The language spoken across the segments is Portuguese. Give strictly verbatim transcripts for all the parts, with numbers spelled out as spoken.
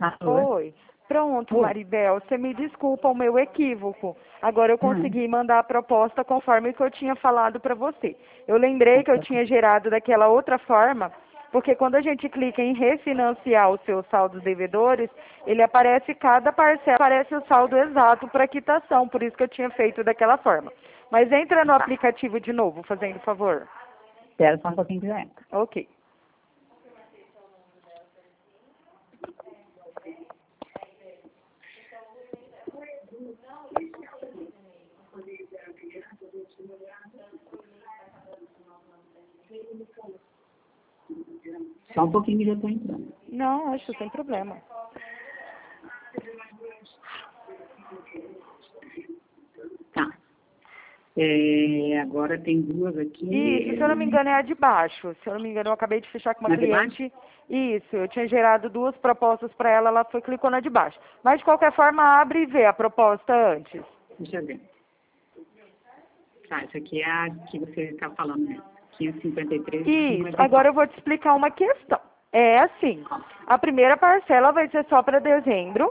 Alô? Oi. Pronto, Oi. Maribel, você me desculpa o meu equívoco. Agora eu Hum. consegui mandar a proposta conforme que eu tinha falado para você. Eu lembrei que eu tinha gerado daquela outra forma, porque quando a gente clica em refinanciar os seus saldos devedores, ele aparece cada parcela, aparece o saldo exato para quitação, por isso que eu tinha feito daquela forma. Mas entra no Tá. aplicativo de novo, fazendo favor. Espera só um pouquinho que já entra. Ok. Só um pouquinho que já estou entrando. Não, acho sem problema. Tá. É, agora tem duas aqui. Isso, se eu não me engano, é a de baixo. Se eu não me engano, eu acabei de fechar com uma Na de cliente. Isso, eu tinha gerado duas propostas para ela, ela foi clicou na de baixo. Mas, de qualquer forma, abre e vê a proposta antes. Deixa eu ver. Tá, essa aqui é a que você está falando mesmo. quinhentos e cinquenta e três e Isso, cinquenta e agora quatro. eu vou te explicar uma questão. É assim, a primeira parcela vai ser só para dezembro.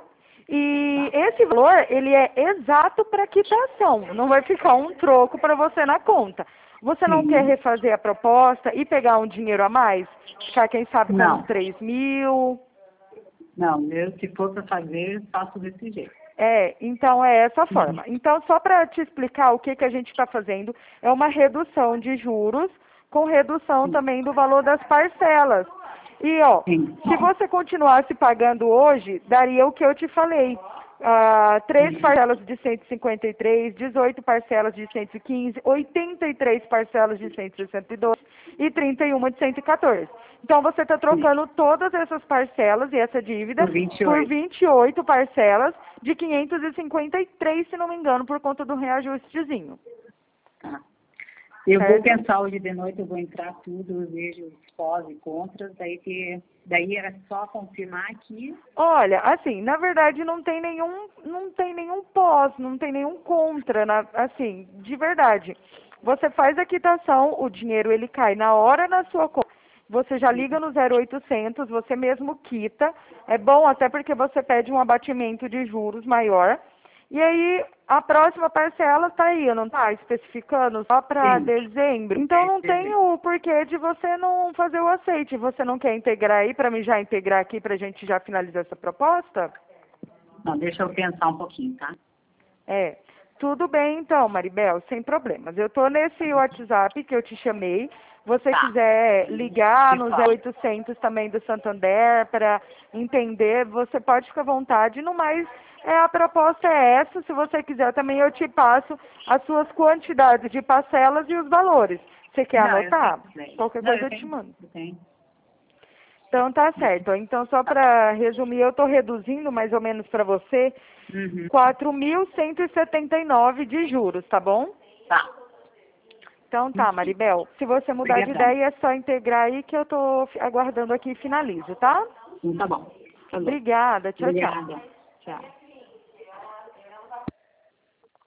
E esse valor, ele é exato para quitação. Não vai ficar um troco para você na conta. Você não quer Sim. refazer a proposta e pegar um dinheiro a mais? Ficar, quem sabe, com Não. uns três mil? Não, eu, se for para fazer, faço desse jeito. É, então é essa forma. Então, só para te explicar o que, que a gente está fazendo, é uma redução de juros com redução também do valor das parcelas. E, ó, Sim. se você continuasse pagando hoje, daria o que eu te falei. Ah, três parcelas de cento e cinquenta e três, dezoito parcelas de cento e quinze, oitenta e três parcelas de cento e sessenta e dois e trinta e uma de cento e quatorze. Então, você está trocando todas essas parcelas e essa dívida Por vinte e por oito. vinte e oito parcelas de quinhentos e cinquenta e três, se não me engano, por conta do reajustezinho. Tá. Eu vou Certo? pensar hoje de noite, eu vou entrar tudo, eu vejo os pós e contras, daí, que, daí era só confirmar aqui. Olha, assim, na verdade não tem nenhum, não tem nenhum pós, não tem nenhum contra, na- assim, de verdade. Você faz a quitação, o dinheiro ele cai na hora na sua conta. Você já liga no zero oitocentos, você mesmo quita. É bom até porque você pede um abatimento de juros maior. E aí, a próxima parcela está aí, não está especificando só para Sim. dezembro. Então, não tem o porquê de você não fazer o aceite. Você não quer integrar aí, para mim já integrar aqui, para a gente já finalizar essa proposta? Não, deixa eu pensar um pouquinho, tá? É. Tudo bem, então, Maribel, sem problemas. Eu estou nesse WhatsApp que eu te chamei. Você Tá. quiser ligar Que no fala. zero oitocentos também do Santander para entender, você pode ficar à vontade. No mais, é, a proposta é essa. Se você quiser também, eu te passo as suas quantidades de parcelas e os valores. Você quer Não, eu anotar? tenho. Qualquer Não, coisa eu eu te tenho. mando. Eu tenho. Então tá certo. Então só para resumir, eu estou reduzindo mais ou menos para você Uhum. quatro mil cento e setenta e nove de juros, tá bom? Tá. Então tá, Maribel. Se você mudar de Obrigadão. ideia, é só integrar aí que eu estou aguardando aqui e finalizo, tá? Então tá bom. Falou. Obrigada. Tchau, tchau. Obrigada. Tchau.